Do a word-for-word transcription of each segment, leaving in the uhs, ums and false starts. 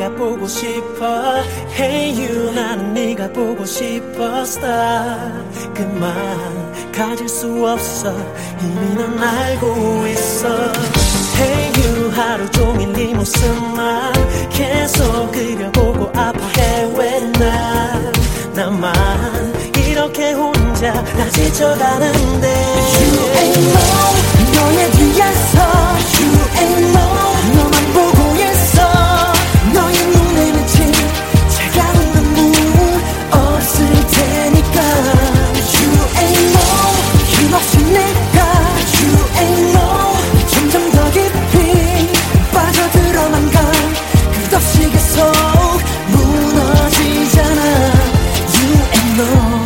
네가 보고 싶어. Hey you, 나는 네가 보고 싶어. Stop, 그만 가질 수 없어. 이미 넌 알고 있어. Hey you, 하루 종일 네 모습만 계속 그려보고 아파해. 왜 난 나만 이렇게 혼자 나 지쳐가는데. You ain't know, 너의 뒤에서 You ain't know, 너만 보고 있어. 너의 눈에 맺힌 차가운 눈물 없을 테니까. You ain't know, 힘없이 내가 You ain't know, 점점 더 깊이 빠져들어만 가. 끝없이 계속 무너지잖아. You ain't know.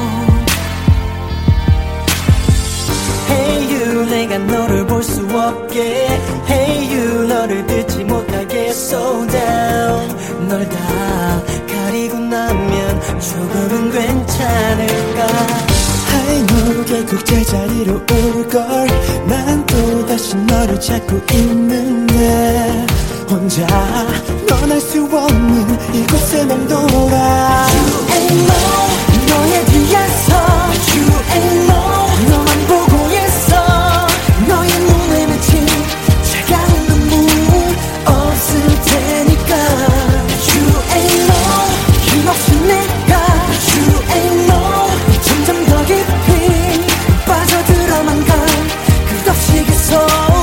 내가 너를 볼 수 없게. Hey you, 너를 듣지 못하게. So down, 널 다 가리고 나면 조금은 괜찮을까. I know 결국 제자리로 올걸. 난 또다시 너를 찾고 있는데 혼자 떠날 수 없는 이곳에 맴돌아. You ain't know, 너의 뒤에서 You ain't know, 너만 보고 있어. 너의 눈에 맺힌 차가운 눈물 없을 테니까. You ain't know, 힘없이 내가 You ain't know, 점점 더 깊이 빠져들어만 가. 끝없이 계속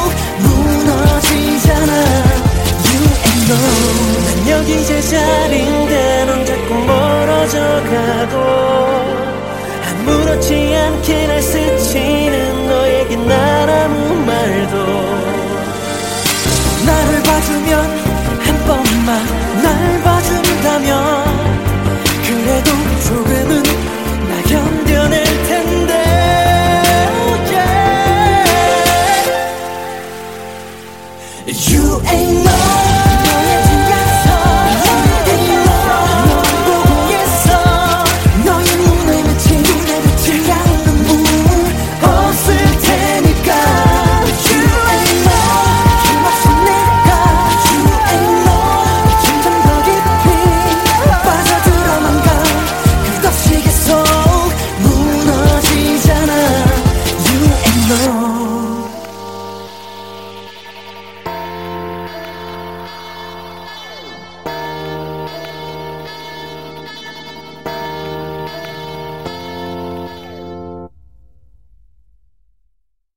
무너지잖아. You ain't know. 난 여기 제자리인데 넌 자꾸 멀어져 가고, 아무렇지 않게 날 스치는 너에게 난 아무 말도. 나를 봐주면 한 번만 날 봐.